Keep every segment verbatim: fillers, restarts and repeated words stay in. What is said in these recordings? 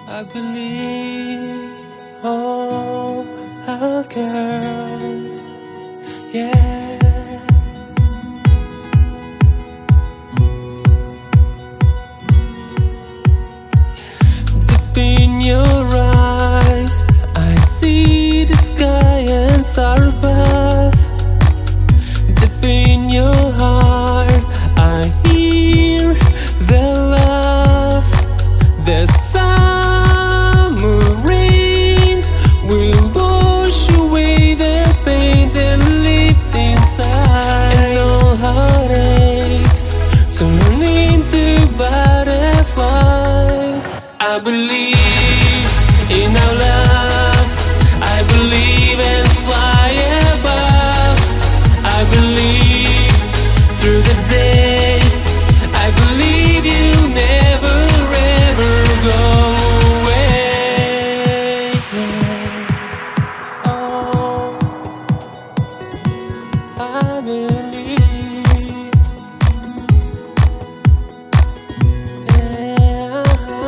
I believe, oh, a girl, yeah. Deep in your eyes, I see the sky and star above. Deep in your heart, I hear the love. The summer rain will wash away the pain that lived inside, and all heartaches turn into butterflies. I believe in our love. I believe and fly above. I believe through the days. I believe you never ever go away. Oh, I believe. Yeah.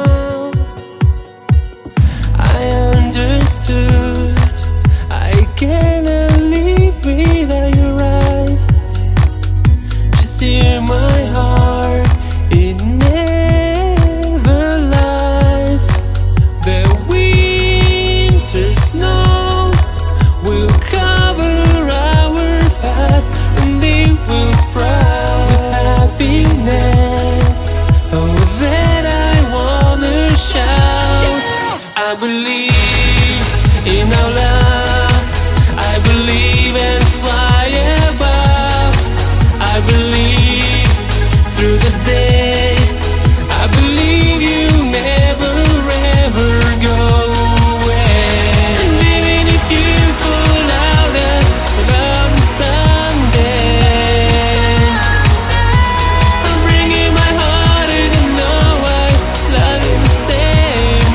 I understood. I cannot live without your eyes. Just hear my heart, it never lies. The winter snow will cover our past, and it will sprout with happiness. Oh, that I wanna shout. I believe in our love. I believe and fly above. I believe through the days. I believe you never ever go away. And even if you fall out on Sunday, I'm bringing my heart and you know I love you the same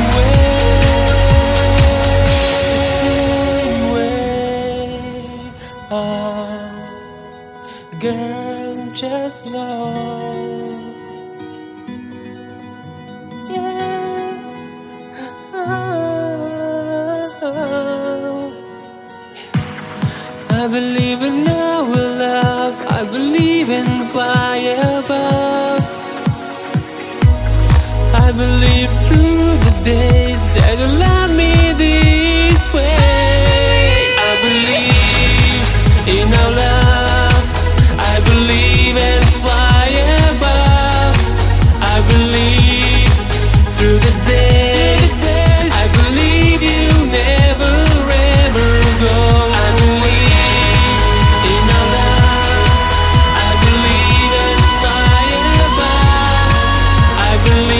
way. The same way. Oh, girl, just know. Yeah. Oh. I believe in our love. I believe in fly above. I believe through the days that you love me this way. I believe in our love. I believe and fly above. I believe through the days. I believe you never ever go. I believe in our love. I believe and fly above. I believe